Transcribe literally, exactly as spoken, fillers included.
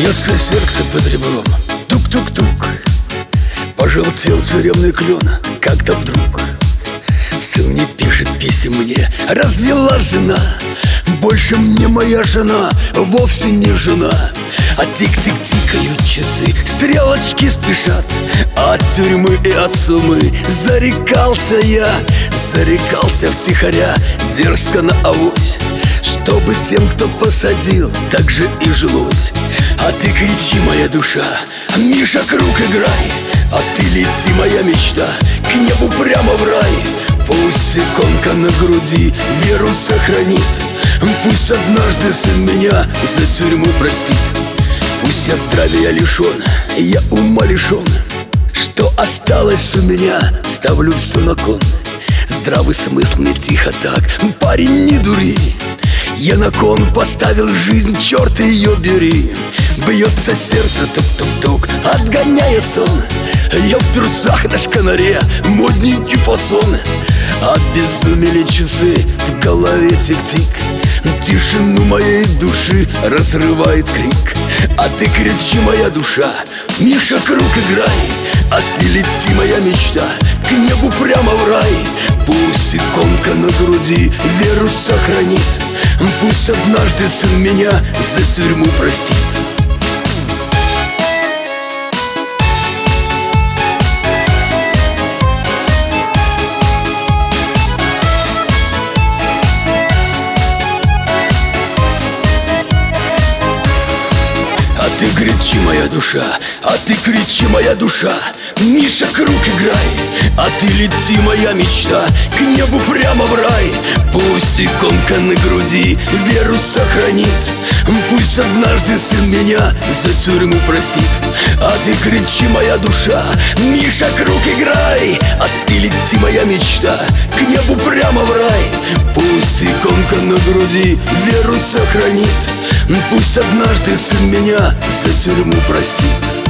Бьется сердце под ребром, тук-тук-тук. Пожелтел тюремный клен, как-то вдруг сын не пишет писем мне, развела жена. Больше мне моя жена вовсе не жена. А тик-тик тикают часы, стрелочки спешат. От тюрьмы и от сумы зарекался я, зарекался втихаря, дерзко на авось, чтобы тем, кто посадил, так же и жилось. А ты кричи, моя душа, Миша, круг играй. А ты лети, моя мечта, к небу прямо в рай. Пусть иконка на груди веру сохранит. Пусть однажды сын меня за тюрьму простит. Пусть я здравия лишен, я ума лишен. Что осталось у меня, ставлю все на кон. Здравый смысл мне тихо так, парень, не дури. Я на кон поставил жизнь, черт ее бери. Бьется сердце тук-тук-тук, отгоняя сон. Я в трусах на шканаре, модненький фасон. Обезумели часы, в голове тик-тик. Тишину моей души разрывает крик. А ты кричи, моя душа, Миша, круг играй. А ты лети, моя мечта, к небу прямо в рай. Пусть иконка на груди веру сохранит. Пусть однажды сын меня за тюрьму простит. А ты кричи, моя душа, а ты кричи, моя душа, Миша, круг играй. А ты лети, моя мечта, к небу прямо в рай. Пусть иконка на груди веру сохранит. Пусть однажды сын меня за тюрьму простит. А ты кричи, моя душа, Миша, круг играй. А ты лети, моя мечта, к небу прямо в рай. Пусть иконка на груди веру сохранит. Пусть однажды сын меня за тюрьму простит.